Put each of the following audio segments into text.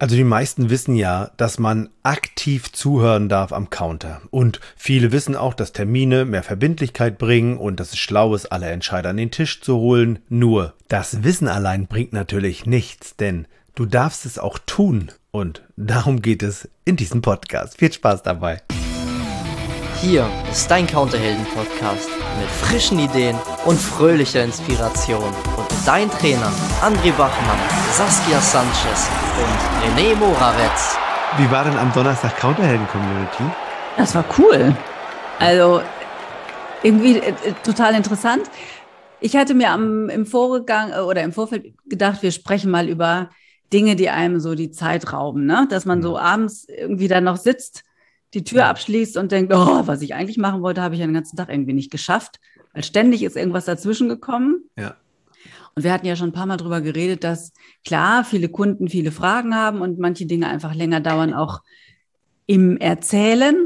Also die meisten wissen ja, dass man aktiv zuhören darf am Counter. Und viele wissen auch, dass Termine mehr Verbindlichkeit bringen und dass es schlau ist, alle Entscheider an den Tisch zu holen. Nur, das Wissen allein bringt natürlich nichts, denn du darfst es auch tun. Und darum geht es in diesem Podcast. Viel Spaß dabei. Hier ist dein Counterhelden-Podcast mit frischen Ideen und fröhlicher Inspiration. Und mit deinen Trainern André Bachmann, Saskia Sanchez und René Morawetz. Wie war denn am Donnerstag Counterhelden-Community? Das war cool. Also irgendwie total interessant. Ich hatte mir im Vorfeld gedacht, wir sprechen mal über Dinge, die einem so die Zeit rauben, ne? Dass man so abends irgendwie dann noch sitzt, die Tür abschließt und denkt, oh, was ich eigentlich machen wollte, habe ich ja den ganzen Tag irgendwie nicht geschafft, weil ständig ist irgendwas dazwischen gekommen. Ja. Und wir hatten ja schon ein paar Mal drüber geredet, dass klar, viele Kunden viele Fragen haben und manche Dinge einfach länger dauern, auch im Erzählen.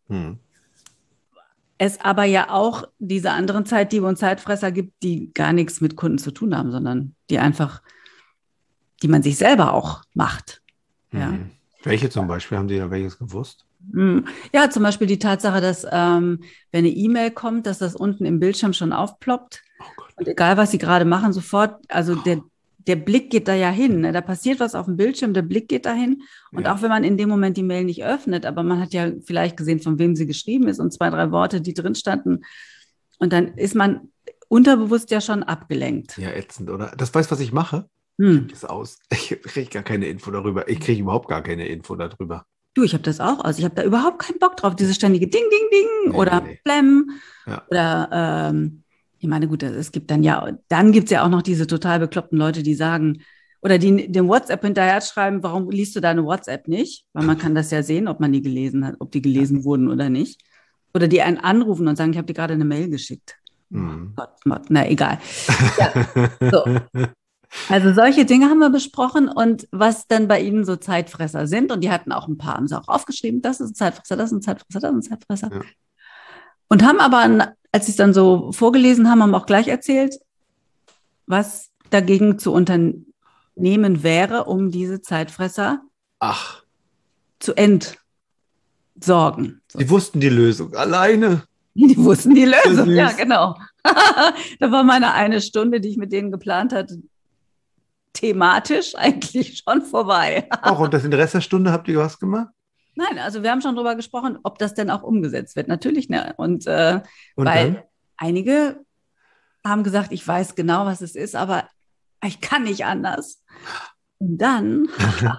Es aber ja auch diese anderen Zeitdiebe und Zeitfresser gibt, die gar nichts mit Kunden zu tun haben, sondern die man sich selber auch macht. Ja. Welche zum Beispiel? Haben Sie da welches gewusst? Ja, zum Beispiel die Tatsache, dass wenn eine E-Mail kommt, dass das unten im Bildschirm schon aufploppt. Oh Gott. Und egal, was Sie gerade machen, sofort, also der Blick geht da ja hin. Ne? Da passiert was auf dem Bildschirm, der Blick geht dahin. Und auch wenn man in dem Moment die Mail nicht öffnet, aber man hat ja vielleicht gesehen, von wem sie geschrieben ist und 2, 3 Worte, die drin standen. Und dann ist man unterbewusst ja schon abgelenkt. Ja, ätzend, oder? Das weiß, was ich mache? Das aus. Ich kriege gar keine Info darüber. Ich kriege überhaupt gar keine Info darüber. Du, ich habe das auch. Also ich habe da überhaupt keinen Bock drauf. Diese ständige Ding, Ding, Ding oder Nee. Plem. Ja. Oder, ich meine, gut, es gibt dann gibt es ja auch noch diese total bekloppten Leute, die sagen, oder die dem WhatsApp hinterher schreiben, warum liest du deine WhatsApp nicht? Weil man kann das ja sehen, ob man die gelesen hat, ob die gelesen wurden oder nicht. Oder die einen anrufen und sagen, ich habe dir gerade eine Mail geschickt. Gott, na egal. Ja, so. Also solche Dinge haben wir besprochen und was dann bei Ihnen so Zeitfresser sind. Und die hatten auch ein paar, haben sie auch aufgeschrieben, das ist ein Zeitfresser, das ist ein Zeitfresser, das ist ein Zeitfresser. Ja. Und haben aber, als sie es dann so vorgelesen haben, auch gleich erzählt, was dagegen zu unternehmen wäre, um diese Zeitfresser zu entsorgen. Sie wussten die Lösung alleine. Die wussten die Lösung, ja genau. Da war meine eine Stunde, die ich mit denen geplant hatte, thematisch eigentlich schon vorbei. Auch und in der Rest der Stunde habt ihr was gemacht? Nein, also wir haben schon drüber gesprochen, ob das denn auch umgesetzt wird. Natürlich, ne? Und weil dann? Einige haben gesagt, ich weiß genau, was es ist, aber ich kann nicht anders. Und dann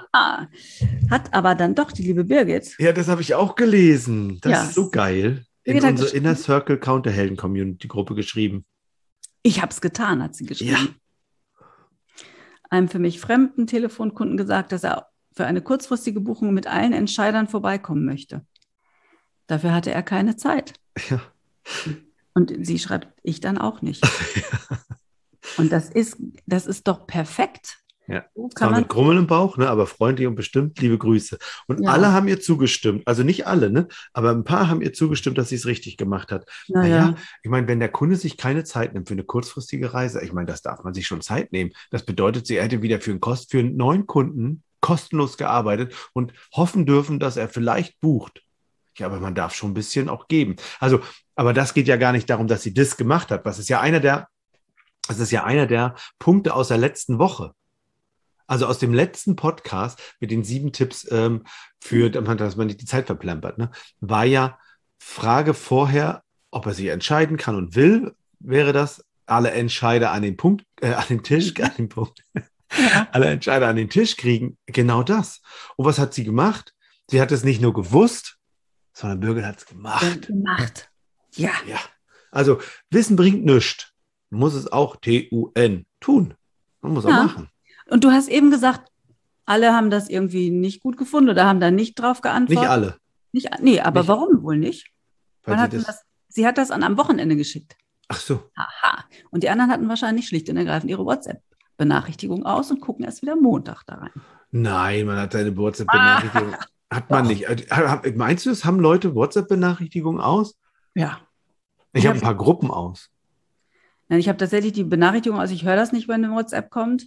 hat aber dann doch die liebe Birgit. Ja, das habe ich auch gelesen. Das ist so geil. In unsere Inner Circle Counterhelden Community Gruppe geschrieben. Ich habe es getan, hat sie geschrieben. Ja. Einem für mich fremden Telefonkunden gesagt, dass er für eine kurzfristige Buchung mit allen Entscheidern vorbeikommen möchte. Dafür hatte er keine Zeit. Ja. Und sie schreibt, ich dann auch nicht. Und das ist doch perfekt. Ja, kann man mit Grummeln im Bauch, ne, aber freundlich und bestimmt, liebe Grüße. Und alle haben ihr zugestimmt, also nicht alle, ne, aber ein paar haben ihr zugestimmt, dass sie es richtig gemacht hat. Naja, ich meine, wenn der Kunde sich keine Zeit nimmt für eine kurzfristige Reise, ich meine, das darf man sich schon Zeit nehmen. Das bedeutet, sie hätte wieder für einen neuen Kunden kostenlos gearbeitet und hoffen dürfen, dass er vielleicht bucht. Ja, aber man darf schon ein bisschen auch geben. Also, aber das geht ja gar nicht darum, dass sie das gemacht hat. Das ist ja einer der Punkte aus der letzten Woche. Also aus dem letzten Podcast mit den 7 Tipps dass man nicht die Zeit verplempert, ne, war ja Frage vorher, ob er sich entscheiden kann und will, wäre das, alle Entscheider an den Tisch kriegen, genau das. Und was hat sie gemacht? Sie hat es nicht nur gewusst, sondern Birgit hat es gemacht. Ja. Also Wissen bringt nichts. Man muss es auch tun. Man muss auch machen. Und du hast eben gesagt, alle haben das irgendwie nicht gut gefunden oder haben da nicht drauf geantwortet. Nicht alle. Aber warum wohl nicht? Sie hat das am Wochenende geschickt. Ach so. Aha. Und die anderen hatten wahrscheinlich schlicht und ergreifend ihre WhatsApp-Benachrichtigung aus und gucken erst wieder Montag da rein. Nein, man hat seine WhatsApp-Benachrichtigung. Hat man nicht. Meinst du, es haben Leute WhatsApp-Benachrichtigungen aus? Ja. Ich habe ein paar Gruppen aus. Nein, ich habe tatsächlich die Benachrichtigung aus, ich höre das nicht, wenn eine WhatsApp kommt.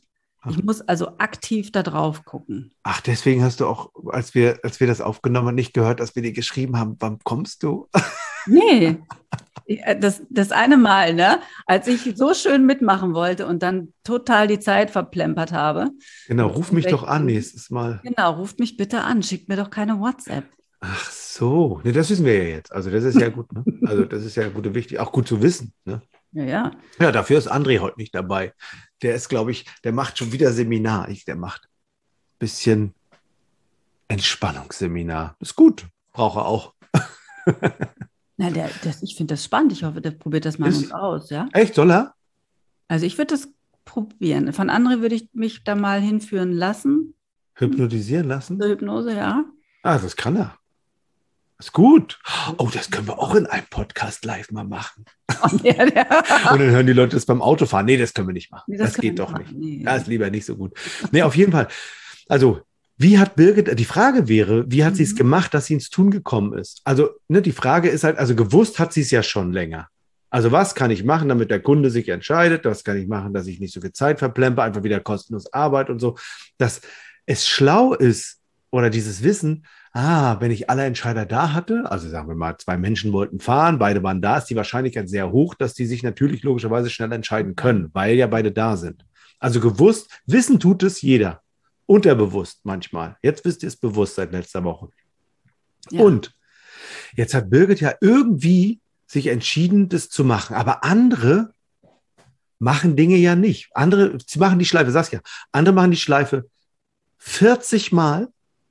Ich muss also aktiv da drauf gucken. Ach, deswegen hast du auch, als wir das aufgenommen haben, nicht gehört, dass wir dir geschrieben haben, wann kommst du? Nee, das eine Mal, ne, als ich so schön mitmachen wollte und dann total die Zeit verplempert habe. Genau, ruf mich doch an nächstes Mal. Genau, ruft mich bitte an, schickt mir doch keine WhatsApp. Ach so, nee, das wissen wir ja jetzt. Also das ist ja gut, ne? Also das ist ja gut und wichtig, auch gut zu wissen, ne? Ja. Ja, dafür ist André heute nicht dabei. Der ist, glaube ich, der macht schon wieder Seminar. Der macht ein bisschen Entspannungsseminar. Ist gut, braucht er auch. Na, ich finde das spannend. Ich hoffe, der probiert das mal mit uns aus, ja? Echt, soll er? Also ich würde das probieren. Von André würde ich mich da mal hinführen lassen. Hypnotisieren lassen? Zur Hypnose, ja. Ah, das kann er. Ist gut. Oh, das können wir auch in einem Podcast live mal machen. Und dann hören die Leute das beim Autofahren. Nee, das können wir nicht machen. Nee, das geht doch nicht. Nee. Das ist lieber nicht so gut. Nee, auf jeden Fall. Also, wie hat Birgit, die Frage wäre, wie hat sie es gemacht, dass sie ins Tun gekommen ist? Also, ne, die Frage ist halt, also gewusst hat sie es ja schon länger. Also, was kann ich machen, damit der Kunde sich entscheidet? Was kann ich machen, dass ich nicht so viel Zeit verplempe, einfach wieder kostenlos Arbeit und so. Dass es schlau ist, oder dieses Wissen, wenn ich alle Entscheider da hatte, also sagen wir mal, 2 Menschen wollten fahren, beide waren da, ist die Wahrscheinlichkeit sehr hoch, dass die sich natürlich logischerweise schnell entscheiden können, weil ja beide da sind. Also gewusst, wissen tut es jeder. Unterbewusst manchmal. Jetzt wisst ihr es bewusst seit letzter Woche. Ja. Und jetzt hat Birgit ja irgendwie sich entschieden, das zu machen. Aber andere machen Dinge ja nicht. Andere, sie machen die Schleife, Saskia, andere machen die Schleife 40 Mal,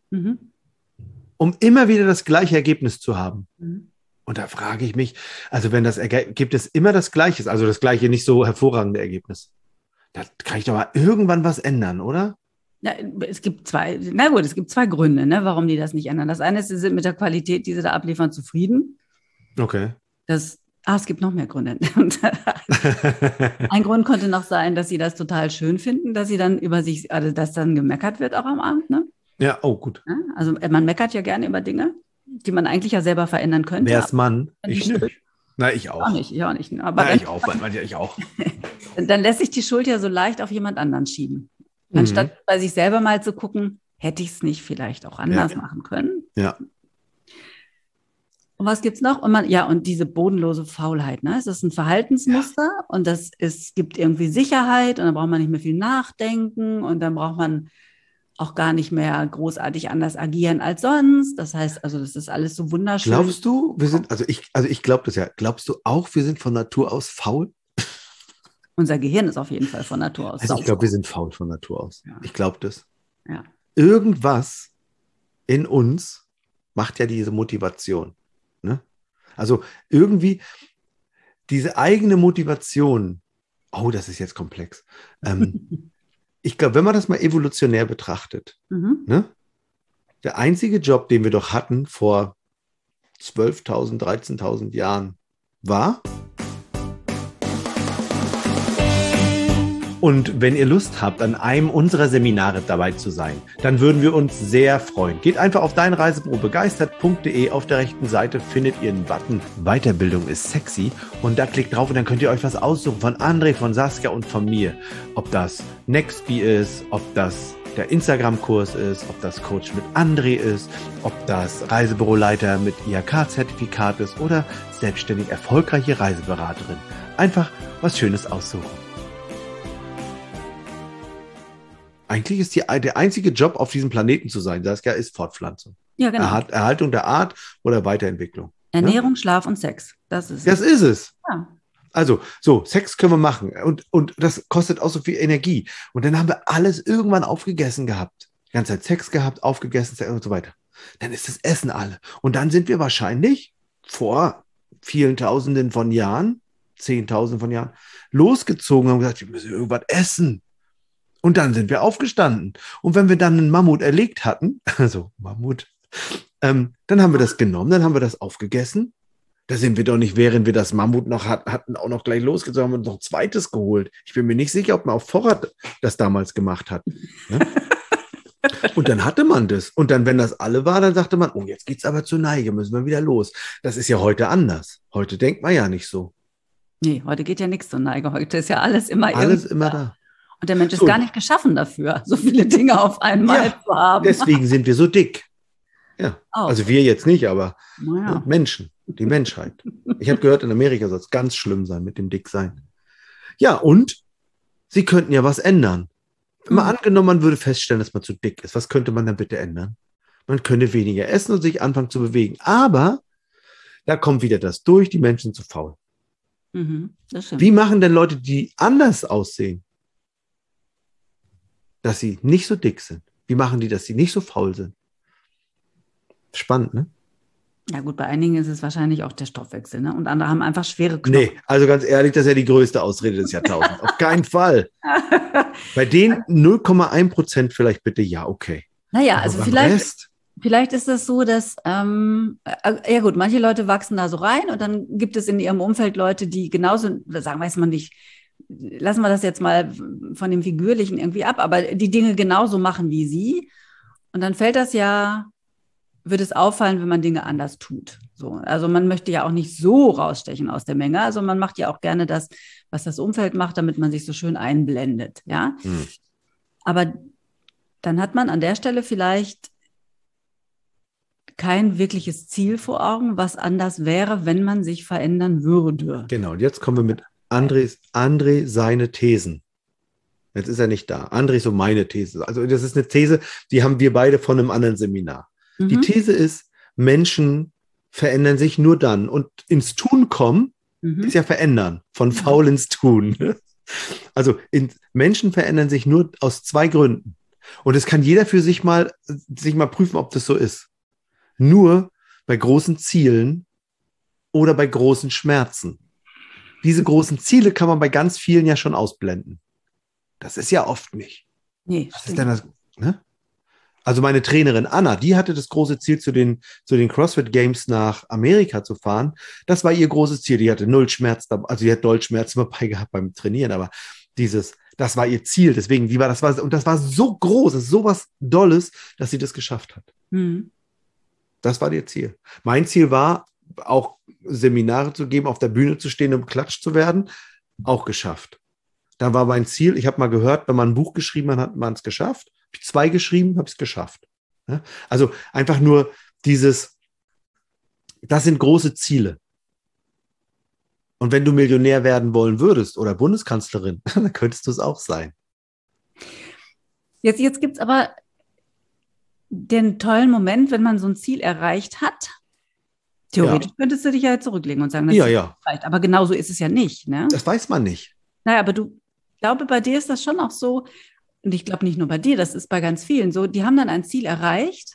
um immer wieder das gleiche Ergebnis zu haben. Und da frage ich mich, also wenn das Ergebnis immer das gleiche ist, also das gleiche nicht so hervorragende Ergebnis, da kann ich doch mal irgendwann was ändern, oder? Ja, es gibt zwei Gründe, ne, warum die das nicht ändern. Das eine ist, sie sind mit der Qualität, die sie da abliefern, zufrieden. Okay. Es gibt noch mehr Gründe. Ein Grund könnte noch sein, dass sie das total schön finden, dass sie dann über sich, also dass dann gemeckert wird auch am Abend, ne? Ja, oh, gut. Ja, also man meckert ja gerne über Dinge, die man eigentlich ja selber verändern könnte. Wer ist Mann? Ich nicht. Na, ich auch. Ich auch nicht. Aber ja, ich auch. Dann lässt sich die Schuld ja so leicht auf jemand anderen schieben. Anstatt bei sich selber mal zu gucken, hätte ich es nicht vielleicht auch anders machen können. Ja. Und was gibt es noch? Und diese bodenlose Faulheit. Ne? Es ist ein Verhaltensmuster und gibt irgendwie Sicherheit und dann braucht man nicht mehr viel nachdenken und dann braucht man auch gar nicht mehr großartig anders agieren als sonst. Das heißt, also das ist alles so wunderschön. Glaubst du, ich glaube das ja. Glaubst du auch, wir sind von Natur aus faul? Unser Gehirn ist auf jeden Fall von Natur aus. Also ich glaube, wir sind faul von Natur aus. Ja. Ich glaube das. Ja. Irgendwas in uns macht ja diese Motivation. Ne? Also irgendwie diese eigene Motivation. Oh, das ist jetzt komplex. Ich glaube, wenn man das mal evolutionär betrachtet, ne? Der einzige Job, den wir doch hatten vor 12.000, 13.000 Jahren, war. Und wenn ihr Lust habt, an einem unserer Seminare dabei zu sein, dann würden wir uns sehr freuen. Geht einfach auf deinreisebürobegeistert.de. Auf der rechten Seite findet ihr einen Button Weiterbildung ist sexy und da klickt drauf und dann könnt ihr euch was aussuchen von André, von Saskia und von mir. Ob das Nextbee ist, ob das der Instagram-Kurs ist, ob das Coach mit André ist, ob das Reisebüroleiter mit IHK-Zertifikat ist oder selbstständig erfolgreiche Reiseberaterin. Einfach was Schönes aussuchen. Eigentlich ist der einzige Job auf diesem Planeten zu sein, Saskia, ist Fortpflanzung. Ja, genau. Erhaltung der Art oder Weiterentwicklung. Ernährung, Schlaf und Sex. Das ist es. Ja. Also, so, Sex können wir machen. Und das kostet auch so viel Energie. Und dann haben wir alles irgendwann aufgegessen gehabt. Die ganze Zeit Sex gehabt, aufgegessen und so weiter. Dann ist das Essen alle. Und dann sind wir wahrscheinlich vor vielen Tausenden von Jahren, 10.000 von Jahren, losgezogen und haben gesagt, wir müssen irgendwas essen. Und dann sind wir aufgestanden. Und wenn wir dann einen Mammut erlegt hatten, also Mammut, dann haben wir das genommen, dann haben wir das aufgegessen. Da sind wir doch nicht, während wir das Mammut noch hatten, auch noch gleich losgezogen, haben wir uns noch ein zweites geholt. Ich bin mir nicht sicher, ob man auf Vorrat das damals gemacht hat. Ja? Und dann hatte man das. Und dann, wenn das alle war, dann sagte man, oh, jetzt geht's aber zur Neige, müssen wir wieder los. Das ist ja heute anders. Heute denkt man ja nicht so. Nee, heute geht ja nichts zur Neige. Heute ist ja alles immer da. Und der Mensch ist gar nicht geschaffen dafür, so viele Dinge auf einmal zu haben. Deswegen sind wir so dick. Ja, also wir jetzt nicht, aber Menschen, die Menschheit. Ich habe gehört, in Amerika soll es ganz schlimm sein mit dem Dicksein. Ja, und sie könnten ja was ändern. Mal angenommen, man würde feststellen, dass man zu dick ist. Was könnte man dann bitte ändern? Man könnte weniger essen und sich anfangen zu bewegen. Aber da kommt wieder das durch, die Menschen sind zu faul. Das stimmt. Wie machen denn Leute, die anders aussehen, dass sie nicht so dick sind? Wie machen die, dass sie nicht so faul sind? Spannend, ne? Ja gut, bei einigen ist es wahrscheinlich auch der Stoffwechsel, ne? Und andere haben einfach schwere Knochen. Nee, also ganz ehrlich, das ist ja die größte Ausrede des Jahrtausends. Auf keinen Fall. Bei denen 0,1% vielleicht bitte, ja, okay. Naja, aber also vielleicht ist das so, dass, ja gut, manche Leute wachsen da so rein und dann gibt es in ihrem Umfeld Leute, die genauso, sagen weiß man nicht, lassen wir das jetzt mal von dem Figürlichen irgendwie ab, aber die Dinge genauso machen wie sie. Und dann wird es auffallen, wenn man Dinge anders tut. So, also man möchte ja auch nicht so rausstechen aus der Menge. Also man macht ja auch gerne das, was das Umfeld macht, damit man sich so schön einblendet. Ja? Aber dann hat man an der Stelle vielleicht kein wirkliches Ziel vor Augen, was anders wäre, wenn man sich verändern würde. Genau, und jetzt kommen wir mit André seine Thesen. Jetzt ist er nicht da. André ist so meine These. Also das ist eine These, die haben wir beide von einem anderen Seminar. Die These ist, Menschen verändern sich nur dann. Und ins Tun kommen ist ja verändern. Von faul ins Tun. Also Menschen verändern sich nur aus 2 Gründen. Und es kann jeder für sich mal prüfen, ob das so ist. Nur bei großen Zielen oder bei großen Schmerzen. Diese großen Ziele kann man bei ganz vielen ja schon ausblenden. Das ist ja oft nicht. Nee, was ist denn das? Ne? Also meine Trainerin Anna, die hatte das große Ziel, zu den CrossFit Games nach Amerika zu fahren. Das war ihr großes Ziel. Die hatte 0 Schmerz, also die hat doll Schmerz dabei gehabt beim Trainieren, aber das war ihr Ziel. Deswegen, das war so groß, so was Dolles, dass sie das geschafft hat. Das war ihr Ziel. Mein Ziel war, auch Seminare zu geben, auf der Bühne zu stehen und beklatscht zu werden, auch geschafft. Dann war mein Ziel, ich habe mal gehört, wenn man ein Buch geschrieben hat, hat man es geschafft. Habe ich 2 geschrieben, habe ich es geschafft. Ja? Also einfach nur das sind große Ziele. Und wenn du Millionär werden wollen würdest oder Bundeskanzlerin, dann könntest du es auch sein. Jetzt gibt es aber den tollen Moment, wenn man so ein Ziel erreicht hat. Theoretisch könntest du dich ja zurücklegen und sagen, das ist erreicht. Aber genau so ist es ja nicht. Ne? Das weiß man nicht. Naja, aber ich glaube, bei dir ist das schon auch so, und ich glaube nicht nur bei dir, das ist bei ganz vielen so, die haben dann ein Ziel erreicht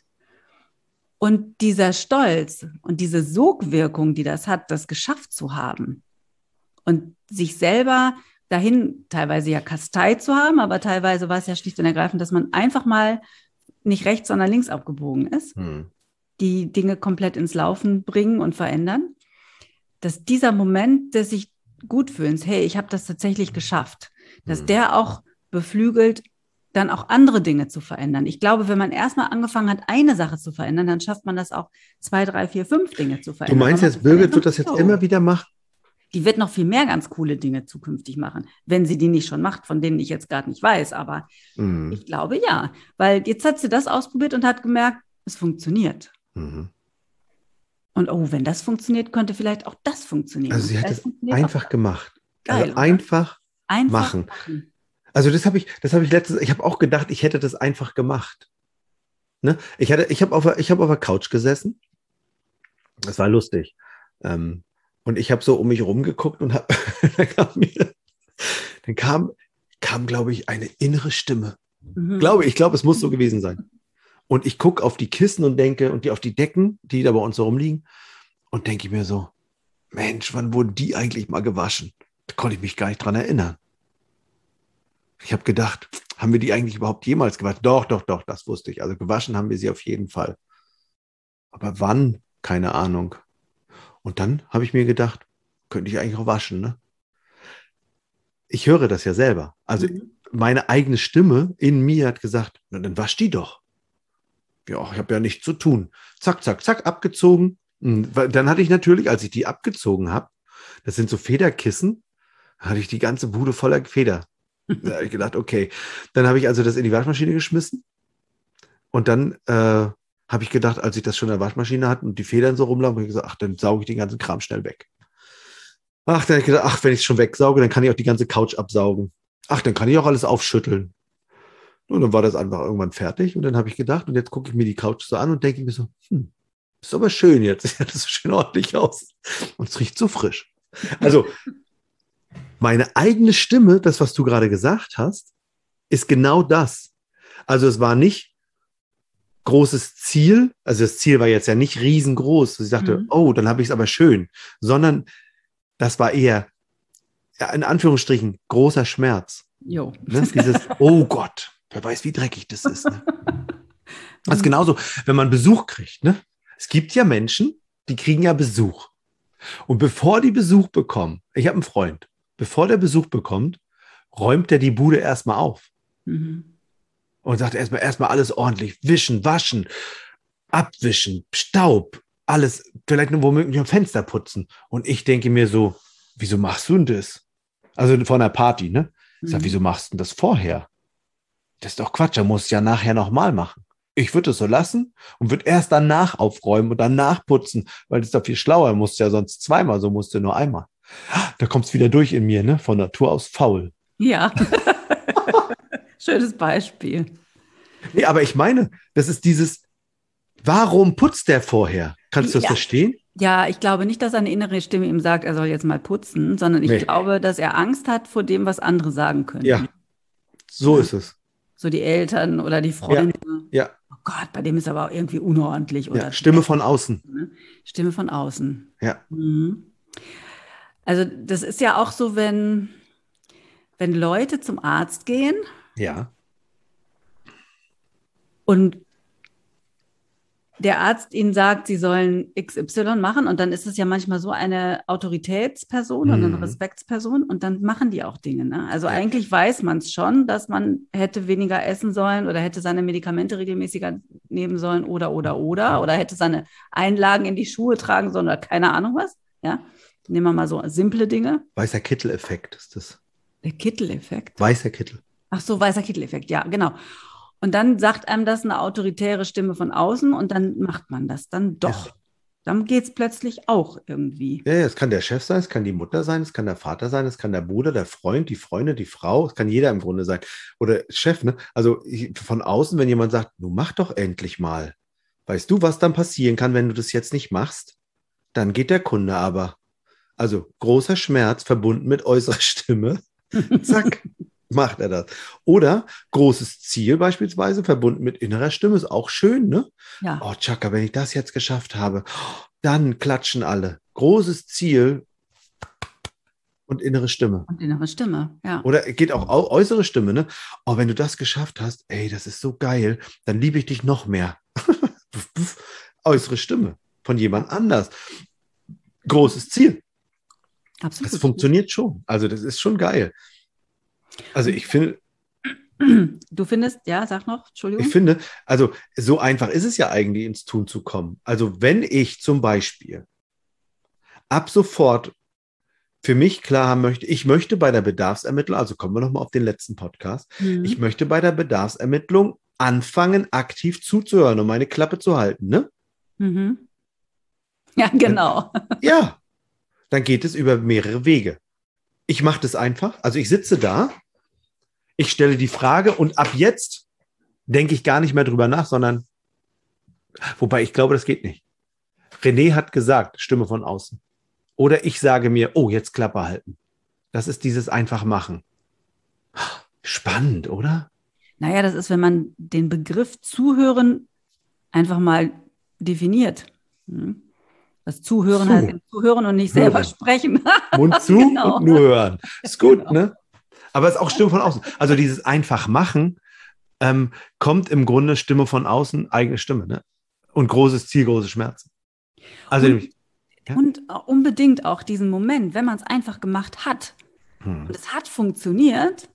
und dieser Stolz und diese Sogwirkung, die das hat, das geschafft zu haben und sich selber dahin teilweise ja kasteit zu haben, aber teilweise war es ja schlicht und ergreifend, dass man einfach mal nicht rechts, sondern links abgebogen ist, die Dinge komplett ins Laufen bringen und verändern, dass dieser Moment des sich gut fühlens, hey, ich habe das tatsächlich geschafft, dass der auch beflügelt, dann auch andere Dinge zu verändern. Ich glaube, wenn man erstmal angefangen hat, eine Sache zu verändern, dann schafft man das auch 2, 3, 4, 5 Dinge zu verändern. Du meinst jetzt, Birgit wird das jetzt immer wieder machen? Die wird noch viel mehr ganz coole Dinge zukünftig machen, wenn sie die nicht schon macht, von denen ich jetzt gerade nicht weiß. Aber ich glaube ja, weil jetzt hat sie das ausprobiert und hat gemerkt, es funktioniert. Und wenn das funktioniert, könnte vielleicht auch das funktionieren. Also sie hat es einfach gemacht. Geil, also einfach machen. Also das habe ich letztens, ich habe auch gedacht, ich hätte das einfach gemacht. Ne? Ich habe auf der Couch gesessen. Das war lustig. Und ich habe so um mich rumgeguckt und dann kam, glaube ich, eine innere Stimme. Ich glaube, es muss so gewesen sein. Und ich gucke auf die Kissen und denke, und auf die Decken, die da bei uns so rumliegen, und denke mir so, Mensch, wann wurden die eigentlich mal gewaschen? Da konnte ich mich gar nicht dran erinnern. Ich habe gedacht, haben wir die eigentlich überhaupt jemals gewaschen? Doch, das wusste ich. Also gewaschen haben wir sie auf jeden Fall. Aber wann? Keine Ahnung. Und dann habe ich mir gedacht, könnte ich eigentlich auch waschen, ne? Ich höre das ja selber. Also meine eigene Stimme in mir hat gesagt, na, dann wasch die doch. Ja, ich habe ja nichts zu tun. Zack, zack, zack, abgezogen. Dann hatte ich natürlich, als ich die abgezogen habe, das sind so Federkissen, hatte ich die ganze Bude voller Feder. Da habe ich gedacht, okay. Dann habe ich also das in die Waschmaschine geschmissen. Und dann habe ich gedacht, als ich das schon in der Waschmaschine hatte und die Federn so rumlaufen, habe ich gesagt, ach, dann sauge ich den ganzen Kram schnell weg. Ach, dann habe ich gedacht, ach, wenn ich es schon wegsauge, dann kann ich auch die ganze Couch absaugen. Ach, dann kann ich auch alles aufschütteln. Und dann war das einfach irgendwann fertig. Und dann habe ich gedacht, und jetzt gucke ich mir die Couch so an und denke mir so, ist aber schön jetzt. Sieht das so schön ordentlich aus. Und es riecht so frisch. Also, meine eigene Stimme, das, was du gerade gesagt hast, ist genau das. Also, es war nicht großes Ziel. Also, das Ziel war jetzt ja nicht riesengroß. Ich dachte, oh, dann habe ich es aber schön. Sondern das war eher, ja, in Anführungsstrichen, großer Schmerz. Jo. Ne? Dieses, oh Gott, wer weiß, wie dreckig das ist. Ne? Das ist genauso, wenn man Besuch kriegt. Ne? Es gibt ja Menschen, die kriegen ja Besuch. Und bevor die Besuch bekommen, ich habe einen Freund, bevor der Besuch bekommt, räumt er die Bude erstmal auf. Und sagt erstmal alles ordentlich, wischen, waschen, abwischen, Staub, alles, vielleicht nur womöglich ein Fenster putzen. Und ich denke mir so, wieso machst du denn das? Also von einer Party, ne? Ich sage, wieso machst du denn das vorher? Das ist doch Quatsch, er muss es ja nachher nochmal machen. Ich würde es so lassen und würde erst danach aufräumen und danach putzen, weil das ist doch viel schlauer. Musst ja sonst zweimal, so musst du nur einmal. Da kommt es wieder durch in mir, ne? Von Natur aus faul. Ja. Schönes Beispiel. Nee, aber ich meine, das ist dieses, warum putzt der vorher? Kannst du das verstehen? Ja, ich glaube nicht, dass eine innere Stimme ihm sagt, er soll jetzt mal putzen, sondern ich glaube, dass er Angst hat vor dem, was andere sagen können. Ja, so ist es. So die Eltern oder die Freunde. Ja. Oh Gott, bei dem ist aber auch irgendwie unordentlich. Oder Stimme von außen. Stimme von außen. Ja. Also das ist ja auch so, wenn Leute zum Arzt gehen. Ja. Und der Arzt ihnen sagt, sie sollen XY machen und dann ist es ja manchmal so eine Autoritätsperson und eine Respektsperson und dann machen die auch Dinge. Ne? Also eigentlich weiß man es schon, dass man hätte weniger essen sollen oder hätte seine Medikamente regelmäßiger nehmen sollen oder hätte seine Einlagen in die Schuhe tragen sollen oder keine Ahnung was. Ja? Nehmen wir mal so simple Dinge. Weißer Kittel-Effekt ist das. Der Kittel-Effekt? Weißer Kittel. Ach so, weißer Kittel-Effekt, ja, genau. Und dann sagt einem das eine autoritäre Stimme von außen und dann macht man das dann doch. Ja. Dann geht es plötzlich auch irgendwie. Ja, es kann der Chef sein, es kann die Mutter sein, es kann der Vater sein, es kann der Bruder, der Freund, die Freundin, die Frau, es kann jeder im Grunde sein. Oder Chef, ne? Also von außen, wenn jemand sagt, du mach doch endlich mal. Weißt du, was dann passieren kann, wenn du das jetzt nicht machst? Dann geht der Kunde aber. Also großer Schmerz verbunden mit äußerer Stimme. Zack. Macht er das. Oder großes Ziel beispielsweise, verbunden mit innerer Stimme, ist auch schön, ne? Ja. Oh, Chaka, wenn ich das jetzt geschafft habe, dann klatschen alle. Großes Ziel und innere Stimme. Und innere Stimme, ja. Oder geht auch äußere Stimme, ne? Oh, wenn du das geschafft hast, ey, das ist so geil, dann liebe ich dich noch mehr. Äußere Stimme von jemand anders. Großes Ziel. Absolut. Das funktioniert schon. Also das ist schon geil. Also ich finde... Du findest, ja, sag noch, Entschuldigung. Ich finde, also so einfach ist es ja eigentlich, ins Tun zu kommen. Also wenn ich zum Beispiel ab sofort für mich klar haben möchte, ich möchte bei der Bedarfsermittlung, also kommen wir nochmal auf den letzten Podcast, ich möchte bei der Bedarfsermittlung anfangen, aktiv zuzuhören und meine Klappe zu halten, ne? Ja, genau. Ja, dann geht es über mehrere Wege. Ich mache das einfach, also ich sitze da, ich stelle die Frage und ab jetzt denke ich gar nicht mehr drüber nach, sondern, wobei ich glaube, das geht nicht. René hat gesagt, Stimme von außen. Oder ich sage mir, oh, jetzt Klappe halten. Das ist dieses einfach machen. Spannend, oder? Naja, das ist, wenn man den Begriff Zuhören einfach mal definiert. Das Zuhören heißt zuhören und nicht selber sprechen. Mund zu und nur hören. Ist gut, ne? Aber es ist auch Stimme von außen. Also dieses einfach machen kommt im Grunde Stimme von außen, eigene Stimme, ne? Und großes Ziel, große Schmerzen. Also und unbedingt auch diesen Moment, wenn man es einfach gemacht hat und es hat funktioniert,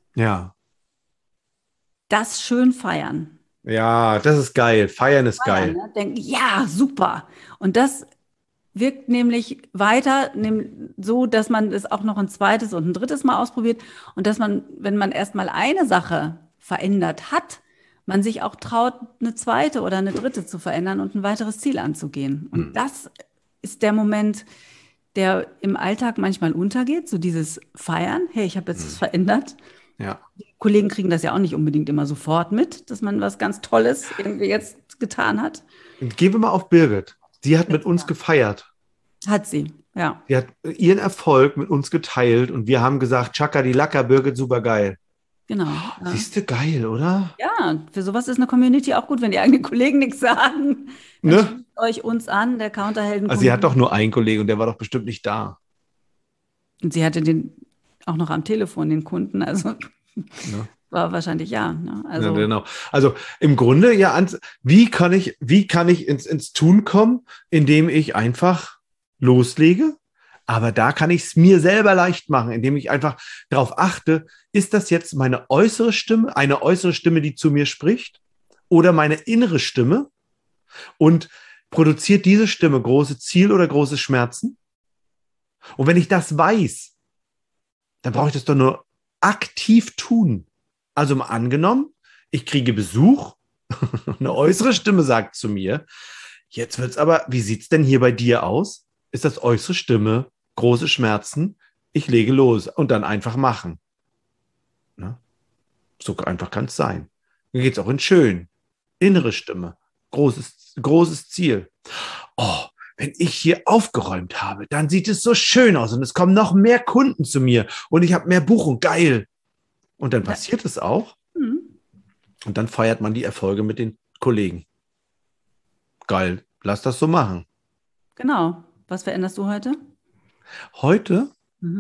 das schön feiern. Ja, das ist geil. Feiern ist geil. Ne? Denken, ja, super. Und das wirkt nämlich weiter, so, dass man es auch noch ein zweites und ein drittes Mal ausprobiert und dass man, wenn man erstmal eine Sache verändert hat, man sich auch traut, eine zweite oder eine dritte zu verändern und ein weiteres Ziel anzugehen. Und das ist der Moment, der im Alltag manchmal untergeht, so dieses Feiern. Hey, ich habe jetzt was verändert. Ja. Die Kollegen kriegen das ja auch nicht unbedingt immer sofort mit, dass man was ganz Tolles irgendwie jetzt getan hat. Und gehen wir mal auf Birgit. Sie hat mit uns gefeiert. Hat sie, ja. Sie hat ihren Erfolg mit uns geteilt und wir haben gesagt, Chaka die Lacker, Birgit, super geil. Genau. Ja. Siehst du, geil, oder? Ja, für sowas ist eine Community auch gut, wenn die eigenen Kollegen nichts sagen. Dann schließt euch uns an, der Counterhelden. Also sie hat doch nur einen Kollegen und der war doch bestimmt nicht da. Und sie hatte den auch noch am Telefon, den Kunden, also war wahrscheinlich ja. Ne? Also, ja, genau. Also im Grunde, ja, wie kann ich ins Tun kommen, indem ich einfach loslege? Aber da kann ich es mir selber leicht machen, indem ich einfach darauf achte, ist das jetzt meine äußere Stimme, eine äußere Stimme, die zu mir spricht, oder meine innere Stimme? Und produziert diese Stimme große Ziel oder große Schmerzen? Und wenn ich das weiß, dann brauche ich das doch nur aktiv tun. Also mal angenommen, ich kriege Besuch, eine äußere Stimme sagt zu mir, jetzt wird's aber, wie sieht's denn hier bei dir aus? Ist das äußere Stimme, große Schmerzen, ich lege los und dann einfach machen. Ne? So einfach kann es sein. Dann geht es auch in schön. Innere Stimme, großes Ziel. Oh, wenn ich hier aufgeräumt habe, dann sieht es so schön aus und es kommen noch mehr Kunden zu mir und ich habe mehr Buchung, geil. Und dann passiert es auch. Und dann feiert man die Erfolge mit den Kollegen. Geil, lass das so machen. Genau. Was veränderst du heute? Heute?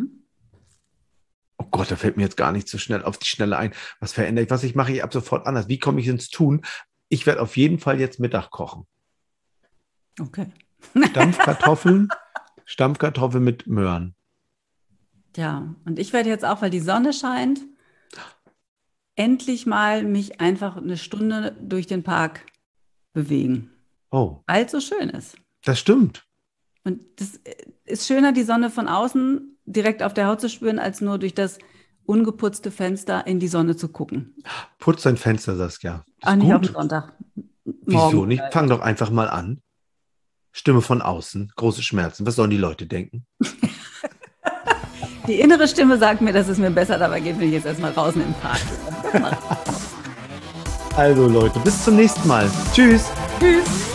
Oh Gott, da fällt mir jetzt gar nicht so schnell auf die Schnelle ein. Was verändere ich? Was ich mache ich ab sofort anders? Wie komme ich ins Tun? Ich werde auf jeden Fall jetzt Mittag kochen. Okay. Stampfkartoffeln mit Möhren. Ja, und ich werde jetzt auch, weil die Sonne scheint, endlich mal mich einfach eine Stunde durch den Park bewegen. Oh. Weil es so schön ist. Das stimmt. Und das ist schöner, die Sonne von außen direkt auf der Haut zu spüren, als nur durch das ungeputzte Fenster in die Sonne zu gucken. Putz dein Fenster, Saskia. Ach, nicht auf den Sonntag. Wieso nicht? Fang doch einfach mal an. Stimme von außen, große Schmerzen. Was sollen die Leute denken? Die innere Stimme sagt mir, dass es mir besser dabei geht, wenn ich jetzt erstmal draußen im Park bin. Also Leute, bis zum nächsten Mal. Tschüss. Tschüss.